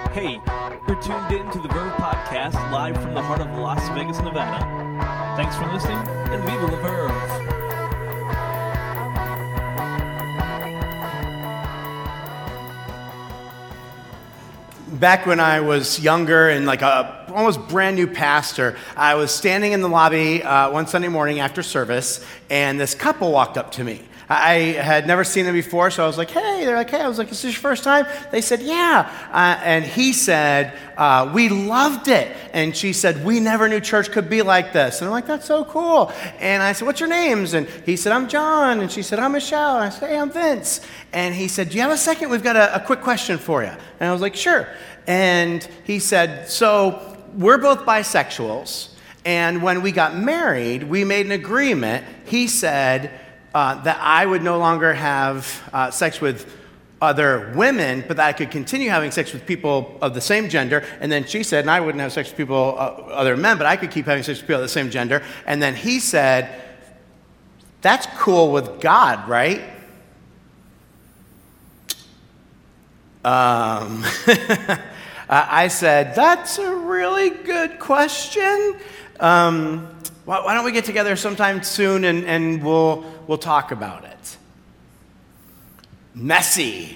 Hey, you're tuned in to the Verve Podcast live from the heart of Las Vegas, Nevada. Thanks for listening, and viva la Verve! Back when I was younger and like a almost brand new pastor, I was standing in the lobby one Sunday morning after service, and this couple walked up to me. I had never seen them before, so I was like, hey. They're like, hey. I was like, is this your first time? They said, yeah. And he said, we loved it. And she said, we never knew church could be like this. And I'm like, that's so cool. And I said, what's your names? And he said, I'm John. And she said, I'm Michelle. And I said, hey, I'm Vince. And he said, do you have a second? We've got a quick question for you. And I was like, sure. And he said, so we're both bisexuals. And when we got married, we made an agreement. He said, that I would no longer have sex with other women, but that I could continue having sex with people of the same gender. And then she said, and I wouldn't have sex with people, other men, but I could keep having sex with people of the same gender. And then he said, that's cool with God, right? I said, that's a really good question. Why don't we get together sometime soon and we'll talk about it. Messy.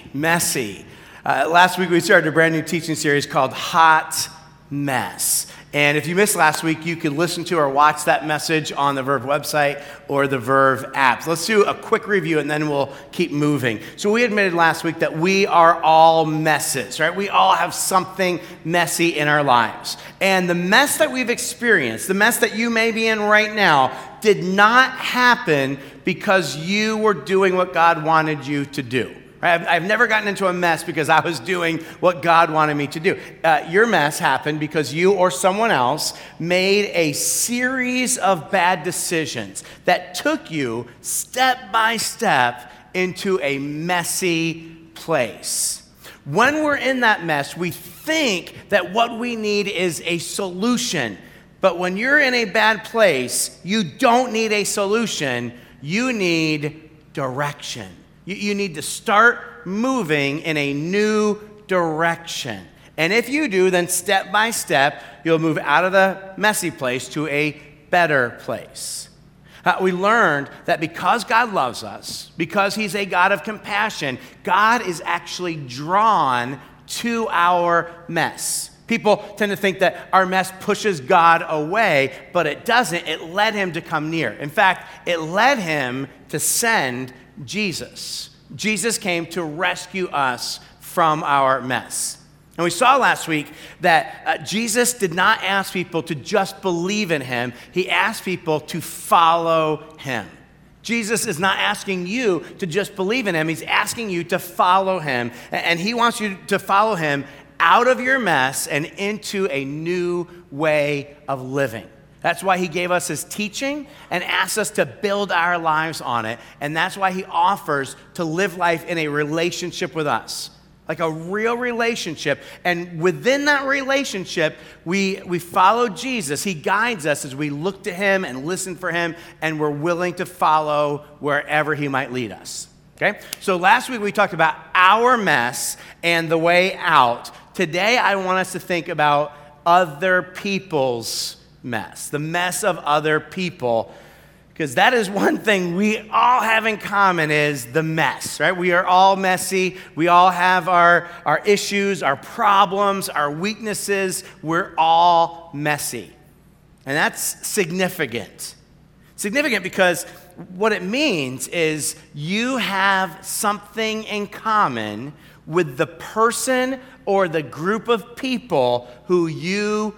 Last week we started a brand new teaching series called Hot Mess. And if you missed last week, you could listen to or watch that message on the Verve website or the Verve app. Let's do a quick review and then we'll keep moving. So we admitted last week that we are all messes, right? We all have something messy in our lives. And the mess that we've experienced, the mess that you may be in right now, did not happen because you were doing what God wanted you to do. I've never gotten into a mess because I was doing what God wanted me to do. Your mess happened because you or someone else made a series of bad decisions that took you step by step into a messy place. When we're in that mess, we think that what we need is a solution. But when you're in a bad place, you don't need a solution. You need direction. You need to start moving in a new direction. And if you do, then step by step, you'll move out of the messy place to a better place. We learned that because God loves us, because He's a God of compassion, God is actually drawn to our mess. People tend to think that our mess pushes God away, but it doesn't. It led Him to come near. In fact, it led Him to send Jesus. Jesus came to rescue us from our mess. And we saw last week that Jesus did not ask people to just believe in Him. He asked people to follow Him. Jesus is not asking you to just believe in Him. He's asking you to follow Him. And He wants you to follow Him out of your mess and into a new way of living. That's why He gave us His teaching and asked us to build our lives on it. And that's why He offers to live life in a relationship with us, like a real relationship. And within that relationship, we follow Jesus. He guides us as we look to Him and listen for Him, and we're willing to follow wherever He might lead us. Okay? So last week we talked about our mess and the way out. Today I want us to think about other people's mess, the mess of other people, because that is one thing we all have in common is the mess, right? We are all messy. We all have our issues, our problems, our weaknesses. We're all messy. And that's significant. Significant because what it means is you have something in common with the person or the group of people who you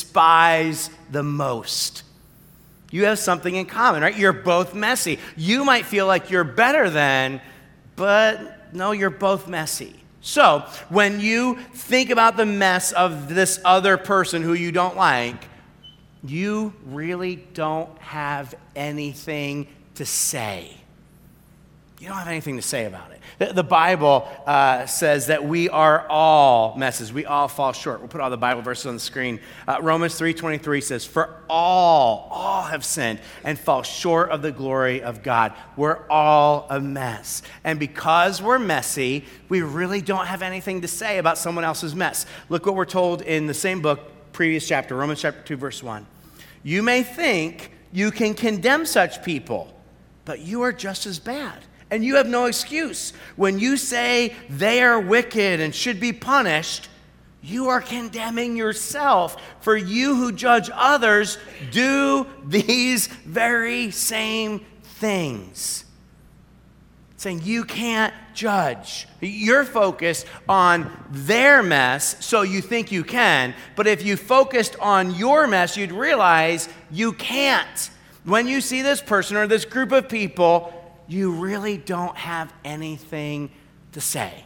despise the most. You have something in common, right? You're both messy. You might feel like you're better than, but no, you're both messy. So when you think about the mess of this other person who you don't like, you really don't have anything to say. you don't have anything to say about it. The Bible says that we are all messes. We all fall short. We'll put all the Bible verses on the screen. Romans 3:23 says, for all have sinned and fall short of the glory of God. We're all a mess. And because we're messy, we really don't have anything to say about someone else's mess. Look what we're told in the same book, previous chapter, Romans chapter 2, verse 1. You may think you can condemn such people, but you are just as bad. And you have no excuse. When you say they are wicked and should be punished, you are condemning yourself. For you who judge others do these very same things. Saying you can't judge. You're focused on their mess, so you think you can. But if you focused on your mess, you'd realize you can't. When you see this person or this group of people, you really don't have anything to say.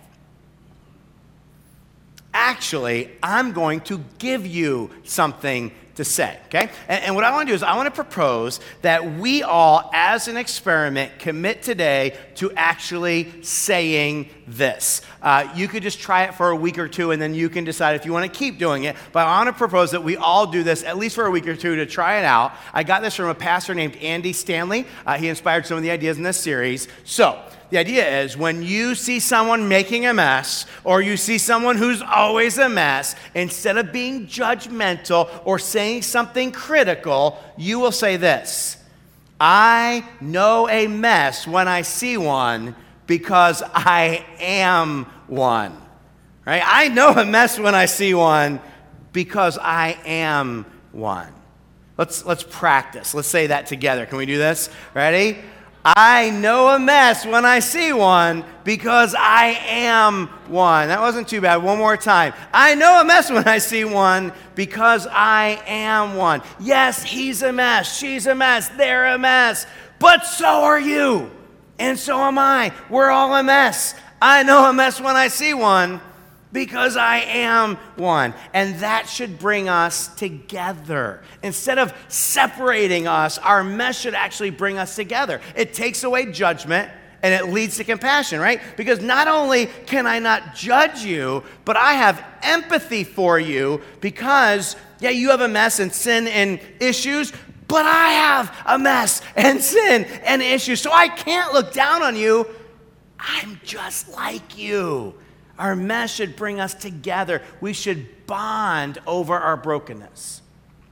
Actually, I'm going to give you something to say, okay? And what I want to do is I want to propose that we all, as an experiment, commit today to actually saying this. You could just try it for a week or two, and then you can decide if you want to keep doing it. But I want to propose that we all do this at least for a week or two to try it out. I got this from a pastor named Andy Stanley. He inspired some of the ideas in this series. So, the idea is when you see someone making a mess or you see someone who's always a mess, instead of being judgmental or saying something critical, you will say this: I know a mess when I see one because I am one. Right? I know a mess when I see one because I am one. Let's practice. Let's say that together. Can we do this? Ready? I know a mess when I see one because I am one. That wasn't too bad. One more time. I know a mess when I see one because I am one. Yes, he's a mess. She's a mess. They're a mess. But so are you. And so am I. We're all a mess. I know a mess when I see one because I am one. And that should bring us together. Instead of separating us, our mess should actually bring us together. It takes away judgment and it leads to compassion, right? Because not only can I not judge you, but I have empathy for you because, yeah, you have a mess and sin and issues, but I have a mess and sin and issues. So I can't look down on you. I'm just like you. Our mess should bring us together. We should bond over our brokenness.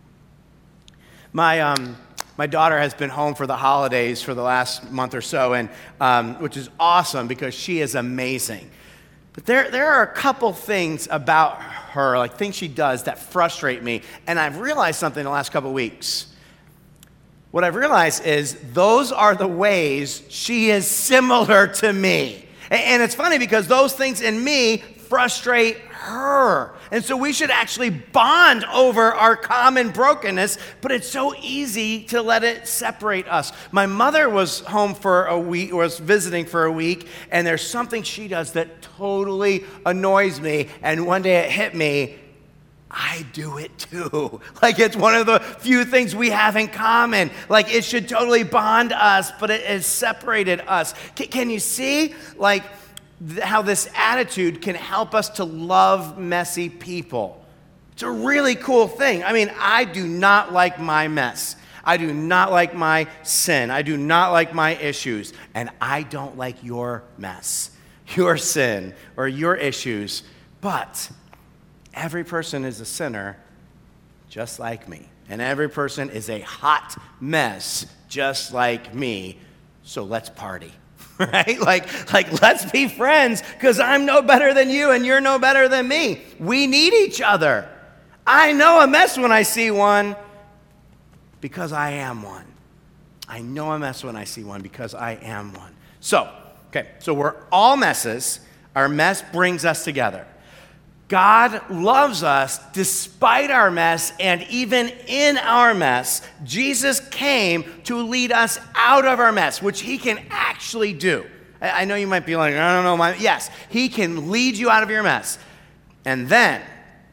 My daughter has been home for the holidays for the last month or so, and which is awesome because she is amazing. But there are a couple things about her, like things she does that frustrate me, and I've realized something in the last couple weeks. What I've realized is those are the ways she is similar to me. And it's funny because those things in me frustrate her. And so we should actually bond over our common brokenness, but it's so easy to let it separate us. My mother was home for a week, was visiting for a week, and there's something she does that totally annoys me. And one day it hit me, I do it too. Like it's one of the few things we have in common. Like it should totally bond us, but it has separated us. Can you see like how this attitude can help us to love messy people? It's a really cool thing. I mean, I do not like my mess. I do not like my sin. I do not like my issues. And I don't like your mess, your sin, or your issues. But every person is a sinner just like me. And every person is a hot mess just like me. So let's party, right? Like let's be friends because I'm no better than you and you're no better than me. We need each other. I know a mess when I see one because I am one. I know a mess when I see one because I am one. So we're all messes. Our mess brings us together. God loves us despite our mess, and even in our mess, Jesus came to lead us out of our mess, which he can actually do. I know you might be like, I don't know. Yes, he can lead you out of your mess. And then,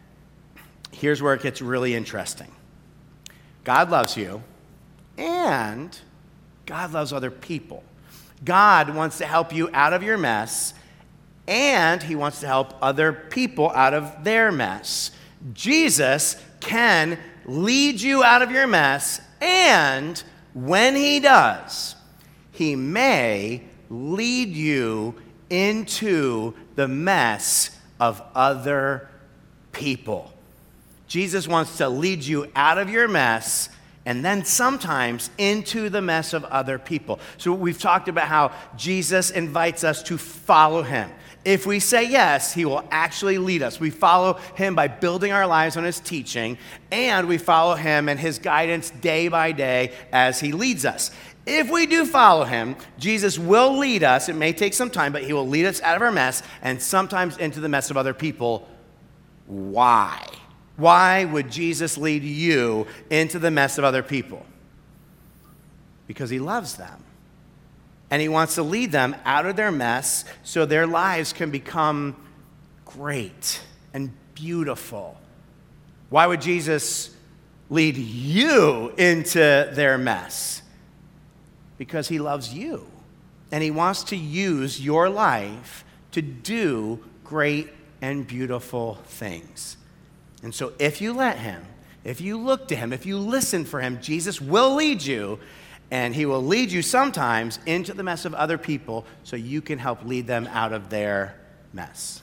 here's where it gets really interesting. God loves you, and God loves other people. God wants to help you out of your mess, and he wants to help other people out of their mess. Jesus can lead you out of your mess, and when he does, he may lead you into the mess of other people. Jesus wants to lead you out of your mess and then sometimes into the mess of other people. So we've talked about how Jesus invites us to follow him. If we say yes, he will actually lead us. We follow him by building our lives on his teaching, and we follow him and his guidance day by day as he leads us. If we do follow him, Jesus will lead us. It may take some time, but he will lead us out of our mess and sometimes into the mess of other people. Why? Why would Jesus lead you into the mess of other people? Because he loves them. And he wants to lead them out of their mess so their lives can become great and beautiful. Why would Jesus lead you into their mess? Because he loves you. And he wants to use your life to do great and beautiful things. And so if you let him, if you look to him, if you listen for him, Jesus will lead you. And he will lead you sometimes into the mess of other people so you can help lead them out of their mess.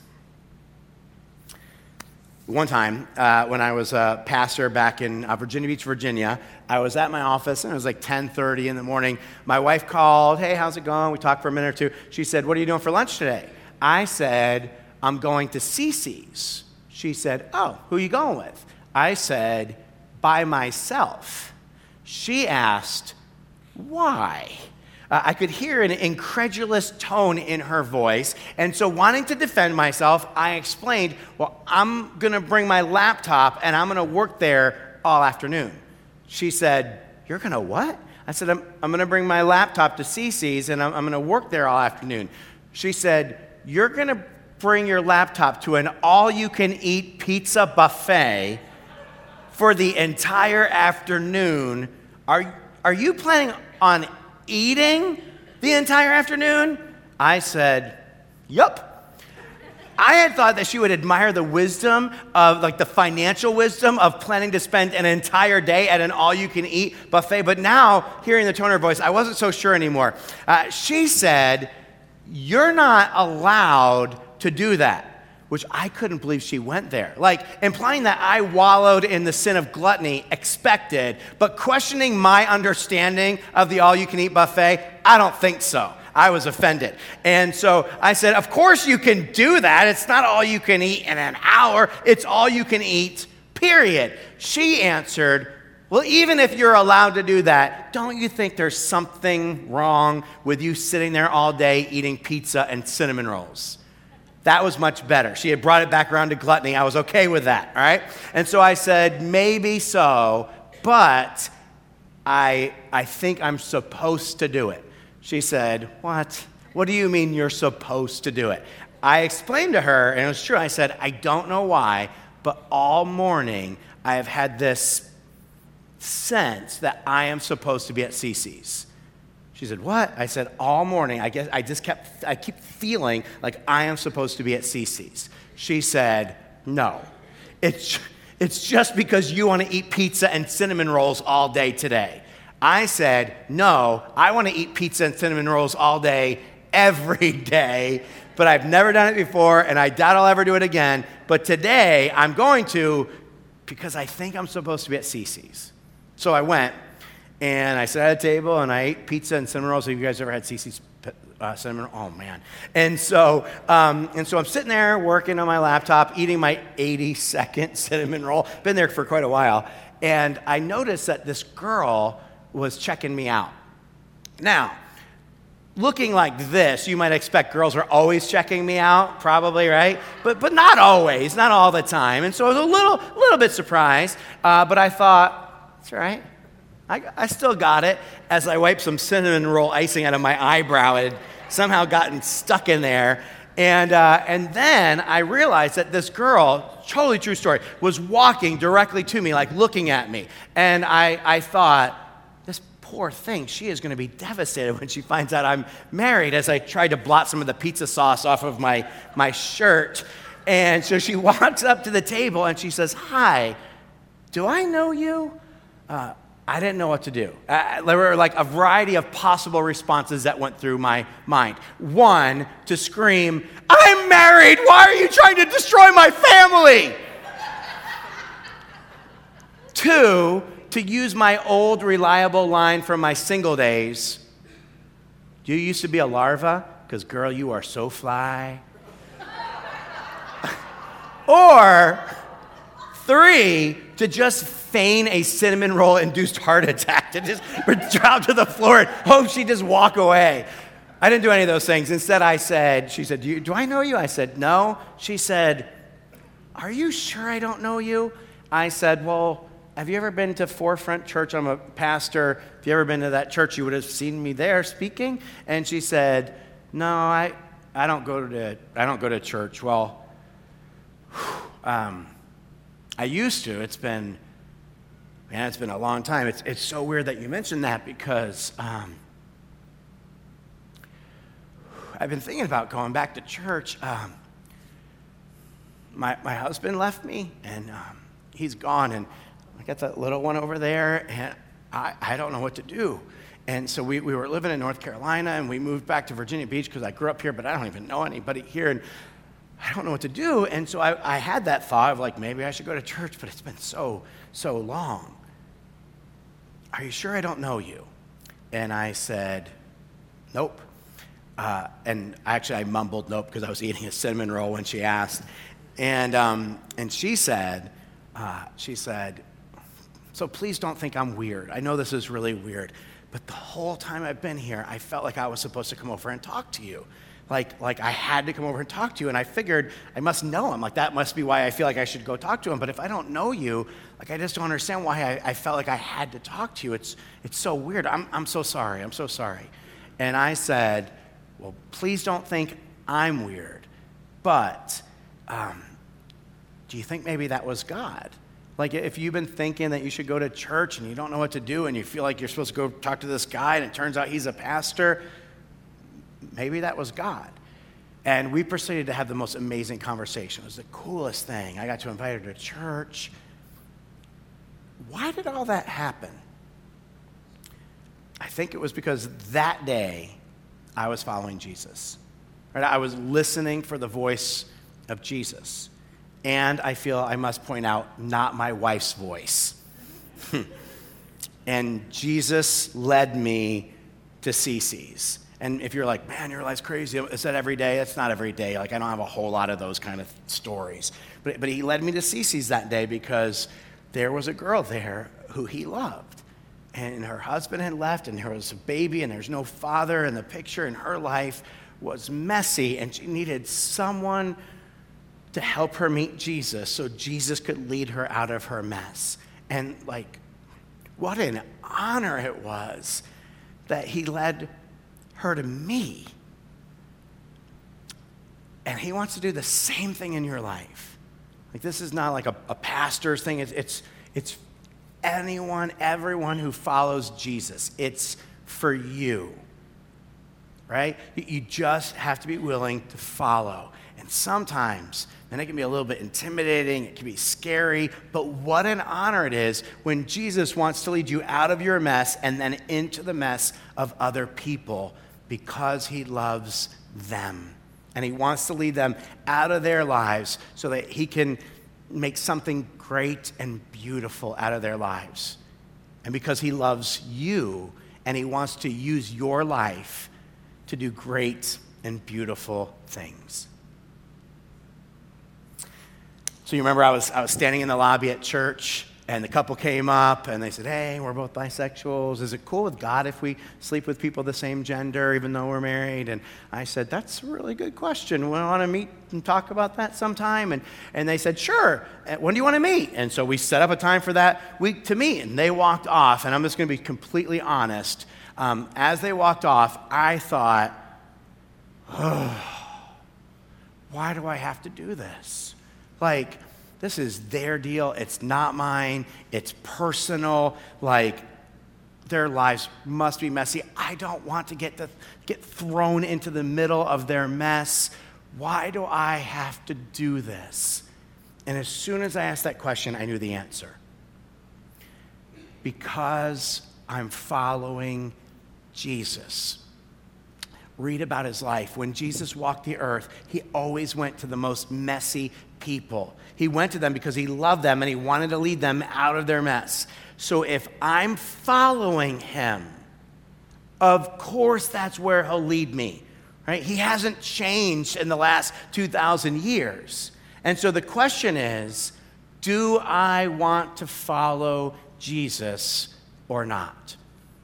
One time, when I was a pastor back in Virginia Beach, Virginia, I was at my office, and it was like 10:30 in the morning. My wife called, "Hey, how's it going?" We talked for a minute or two. She said, "What are you doing for lunch today?" I said, "I'm going to Cece's." She said, "Oh, who are you going with?" I said, "By myself." She asked, "Why?" I could hear an incredulous tone in her voice, and so wanting to defend myself, I explained, "Well, I'm going to bring my laptop, and I'm going to work there all afternoon." She said, "You're going to what?" I said, I'm going to bring my laptop to Cece's, and I'm going to work there all afternoon." She said, "You're going to bring your laptop to an all-you-can-eat pizza buffet for the entire afternoon. Are you planning on eating the entire afternoon?" I said, "Yup." I had thought that she would admire the wisdom of, like, the financial wisdom of planning to spend an entire day at an all-you-can-eat buffet. But now, hearing the tone of her voice, I wasn't so sure anymore. She said, "You're not allowed to do that." Which I couldn't believe she went there. Like, implying that I wallowed in the sin of gluttony, expected, but questioning my understanding of the all-you-can-eat buffet, I don't think so. I was offended. And so I said, "Of course you can do that. It's not all you can eat in an hour. It's all you can eat, period." She answered, "Well, even if you're allowed to do that, don't you think there's something wrong with you sitting there all day eating pizza and cinnamon rolls?" That was much better. She had brought it back around to gluttony. I was okay with that, all right? And so I said, "Maybe so, but I think I'm supposed to do it." She said, "What? What do you mean you're supposed to do it?" I explained to her, and it was true. I said, "I don't know why, but all morning I have had this sense that I am supposed to be at Cece's." She said, "What?" I said, "All morning, I keep feeling like I am supposed to be at Cece's." She said, "No, it's just because you want to eat pizza and cinnamon rolls all day today." I said, "No, I want to eat pizza and cinnamon rolls all day, every day, but I've never done it before, and I doubt I'll ever do it again. But today, I'm going to, because I think I'm supposed to be at Cece's." So I went. And I sat at a table, and I ate pizza and cinnamon rolls. Have you guys ever had Cece's cinnamon? Oh, man. And so I'm sitting there working on my laptop, eating my 80-second cinnamon roll. Been there for quite a while. And I noticed that this girl was checking me out. Now, looking like this, you might expect girls are always checking me out, probably, right? But not always, not all the time. And so I was a little bit surprised. But I thought, that's all right. I still got it as I wiped some cinnamon roll icing out of my eyebrow. It had somehow gotten stuck in there. And then I realized that this girl, totally true story, was walking directly to me, like looking at me. And I thought, this poor thing, she is going to be devastated when she finds out I'm married, as I tried to blot some of the pizza sauce off of my shirt. And so she walks up to the table and she says, "Hi, do I know you?" I didn't know what to do. There were like a variety of possible responses that went through my mind. One, to scream, "I'm married! Why are you trying to destroy my family?" Two, to use my old reliable line from my single days, "You used to be a larva? Because, girl, you are so fly." Or three, to just feign a cinnamon roll-induced heart attack, to just drop to the floor and hope she'd just walk away. I didn't do any of those things. Instead, she said, do I know you? I said, "No." She said, "Are you sure I don't know you?" I said, "Well, have you ever been to Forefront Church? I'm a pastor. If you ever been to that church, you would have seen me there speaking." And she said, "No, I don't go to church." Well, I used to. It's been a long time. It's so weird that you mentioned that, because I've been thinking about going back to church. My husband left me, and he's gone, and I got that little one over there, and I don't know what to do. And so we were living in North Carolina, and we moved back to Virginia Beach because I grew up here, but I don't even know anybody here, and I don't know what to do. And so I had that thought of like, maybe I should go to church, but it's been so long. "Are you sure I don't know you?" And I said, "Nope." And actually I mumbled nope because I was eating a cinnamon roll when she asked. And she said, "So please don't think I'm weird. I know this is really weird, but the whole time I've been here, I felt like I was supposed to come over and talk to you. Like I had to come over and talk to you, and I figured I must know him. Like that must be why I feel like I should go talk to him. But if I don't know you, like I just don't understand why I felt like I had to talk to you. It's so weird. I'm so sorry. I'm so sorry." And I said, "Well, please don't think I'm weird, but do you think maybe that was God? Like if you've been thinking that you should go to church and you don't know what to do and you feel like you're supposed to go talk to this guy and it turns out he's a pastor, maybe that was God." And we proceeded to have the most amazing conversation. It was the coolest thing. I got to invite her to church. Why did all that happen? I think it was because that day I was following Jesus. Right? I was listening for the voice of Jesus. And I feel I must point out, not my wife's voice. And Jesus led me to CC's. And if you're like, "Man, your life's crazy, is that every day?" It's not every day. Like I don't have a whole lot of those kind of stories. But he led me to CC's that day because there was a girl there who he loved. And her husband had left, and there was a baby, and there's no father in the picture, and her life was messy, and she needed someone to help her meet Jesus so Jesus could lead her out of her mess. And like, what an honor it was that he led her to me. And he wants to do the same thing in your life. Like this is not like a pastor's thing. It's everyone who follows Jesus. It's for you, right? You just have to be willing to follow. And sometimes, and it can be a little bit intimidating, it can be scary, but what an honor it is when Jesus wants to lead you out of your mess and then into the mess of other people because he loves them. And he wants to lead them out of their lives so that he can make something great and beautiful out of their lives. And because he loves you and he wants to use your life to do great and beautiful things. So you remember I was standing in the lobby at church, and the couple came up, and they said, "Hey, we're both bisexuals. Is it cool with God if we sleep with people of the same gender, even though we're married?" And I said, "That's a really good question. We want to meet and talk about that sometime." And they said, "Sure. When do you want to meet?" And so we set up a time for that week to meet, and they walked off. And I'm just going to be completely honest. As they walked off, I thought, why do I have to do this? Like, this is their deal. It's not mine. It's personal. Like, their lives must be messy. I don't want to get thrown into the middle of their mess. Why do I have to do this? And as soon as I asked that question, I knew the answer. Because I'm following Jesus. Read about his life. When Jesus walked the earth, he always went to the most messy people. He went to them because he loved them and he wanted to lead them out of their mess. So if I'm following him, of course that's where he'll lead me, right? He hasn't changed in the last 2,000 years. And so the question is, do I want to follow Jesus or not?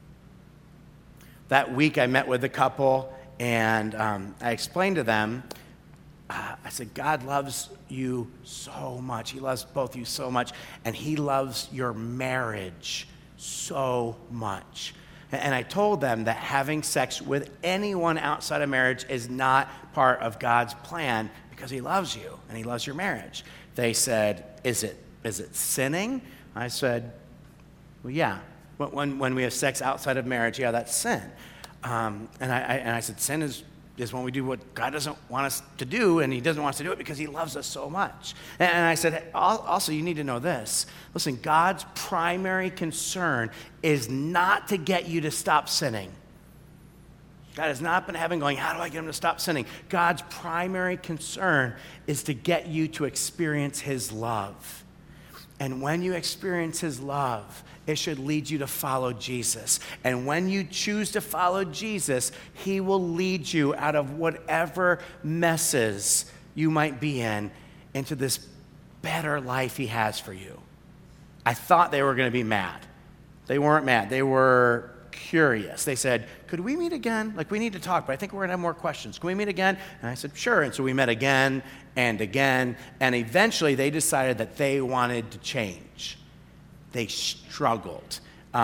That week I met with a couple and I explained to them, I said, God loves you so much. He loves both of you so much. And he loves your marriage so much. And I told them that having sex with anyone outside of marriage is not part of God's plan because he loves you and he loves your marriage. They said, is it sinning? I said, well, yeah. When we have sex outside of marriage, yeah, that's sin. And I said, sin is when we do what God doesn't want us to do, and he doesn't want us to do it because he loves us so much. And I said, also, you need to know this. Listen, God's primary concern is not to get you to stop sinning. God has not been going, how do I get him to stop sinning? God's primary concern is to get you to experience his love. And when you experience his love, it should lead you to follow Jesus. And when you choose to follow Jesus, he will lead you out of whatever messes you might be in into this better life he has for you. I thought they were going to be mad. They weren't mad. They were curious. They said, could we meet again? We need to talk, but I think we're going to have more questions. Can we meet again? And I said, sure. And so we met again and again. And eventually they decided that they wanted to change. They struggled.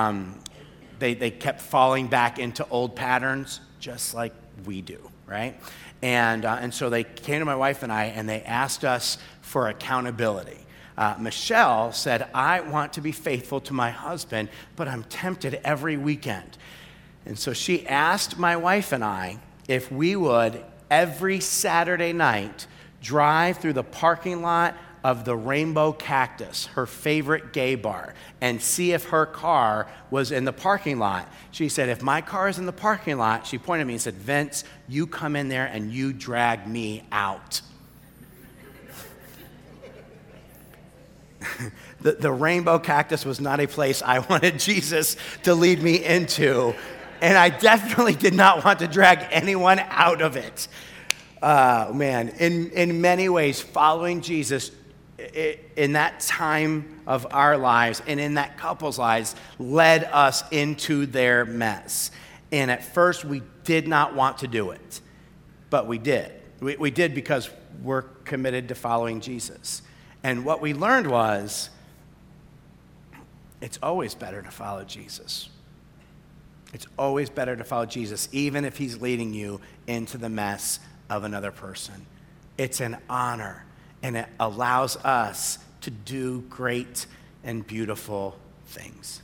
They kept falling back into old patterns, just like we do, right? And so they came to my wife and I, and they asked us for accountability. Michelle said, I want to be faithful to my husband, but I'm tempted every weekend. And so she asked my wife and I if we would, every Saturday night, drive through the parking lot of the Rainbow Cactus, her favorite gay bar, and see if her car was in the parking lot. She said, if my car is in the parking lot, she pointed at me and said, Vince, you come in there and you drag me out. The Rainbow Cactus was not a place I wanted Jesus to lead me into, and I definitely did not want to drag anyone out of it. Man, in many ways, following Jesus in that time of our lives and in that couple's lives led us into their mess. And at first, we did not want to do it, but we did. We did because we're committed to following Jesus. And what we learned was, it's always better to follow Jesus. It's always better to follow Jesus, even if he's leading you into the mess of another person. It's an honor, and it allows us to do great and beautiful things.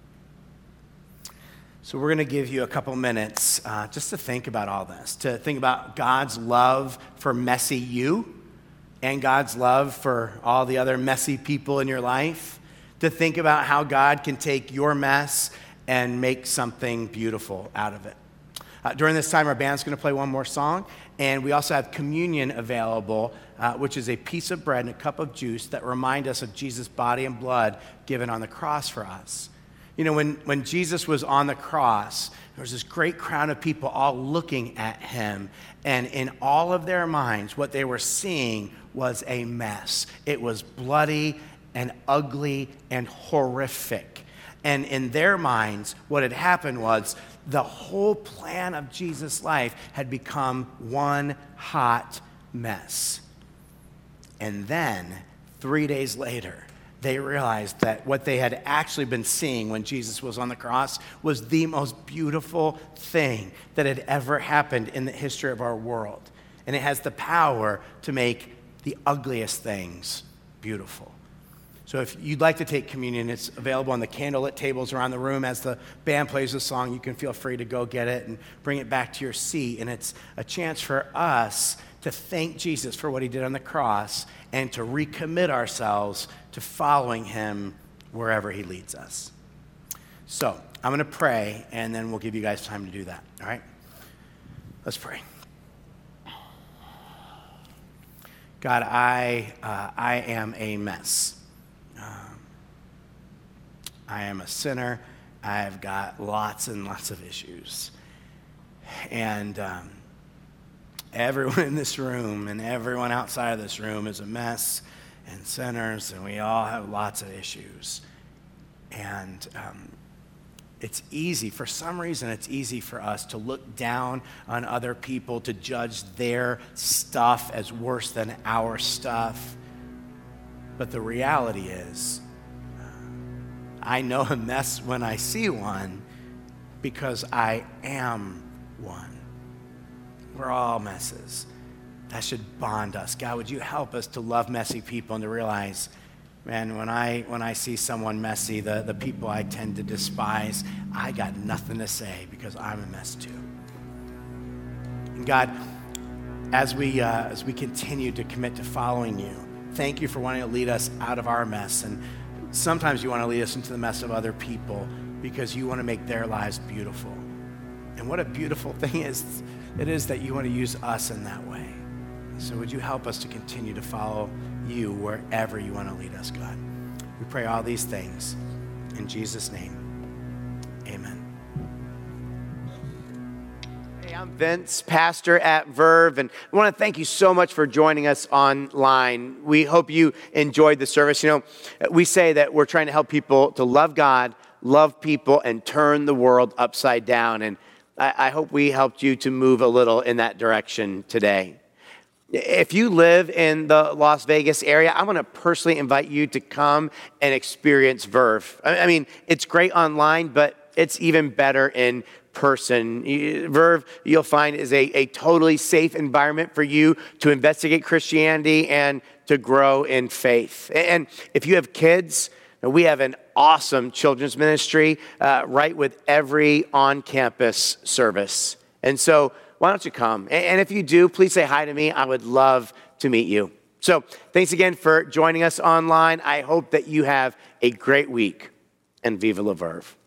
So we're going to give you a couple minutes just to think about all this, to think about God's love for messy you, and God's love for all the other messy people in your life, to think about how God can take your mess and make something beautiful out of it. During this time, our band's going to play one more song, and we also have communion available, which is a piece of bread and a cup of juice that remind us of Jesus' body and blood given on the cross for us. You know, when Jesus was on the cross, there was this great crowd of people all looking at him, and in all of their minds, what they were seeing was a mess. It was bloody and ugly and horrific. And in their minds, what had happened was the whole plan of Jesus' life had become one hot mess. And then, 3 days later, they realized that what they had actually been seeing when Jesus was on the cross was the most beautiful thing that had ever happened in the history of our world. And it has the power to make the ugliest things beautiful. So if you'd like to take communion, it's available on the candlelit tables around the room. As the band plays the song, you can feel free to go get it and bring it back to your seat. And it's a chance for us to thank Jesus for what he did on the cross and to recommit ourselves to following him wherever he leads us. So I'm going to pray, and then we'll give you guys time to do that, all right? Let's pray. God, I am a mess. I am a sinner. I've got lots and lots of issues. And everyone in this room and everyone outside of this room is a mess and sinners, and we all have lots of issues. And it's easy, for some reason, it's easy for us to look down on other people, to judge their stuff as worse than our stuff. But the reality is, I know a mess when I see one because I am one. We're all messes. That should bond us. God, would you help us to love messy people and to realize, man, when I see someone messy, the people I tend to despise, I got nothing to say because I'm a mess too. And God, as we continue to commit to following you, thank you for wanting to lead us out of our mess. And sometimes you want to lead us into the mess of other people because you want to make their lives beautiful. And what a beautiful thing it is that you want to use us in that way. So would you help us to continue to follow you wherever you want to lead us, God? We pray all these things in Jesus' name. Amen. Hey, I'm Vince, pastor at Verve, and I want to thank you so much for joining us online. We hope you enjoyed the service. You know, we say that we're trying to help people to love God, love people, and turn the world upside down. And I hope we helped you to move a little in that direction today. If you live in the Las Vegas area, I want to personally invite you to come and experience Verve. I mean, it's great online, but it's even better in person. Verve, you'll find, is a totally safe environment for you to investigate Christianity and to grow in faith. And if you have kids, we have an awesome children's ministry right with every on-campus service. And so why don't you come? And if you do, please say hi to me. I would love to meet you. So thanks again for joining us online. I hope that you have a great week, and Viva la Verve.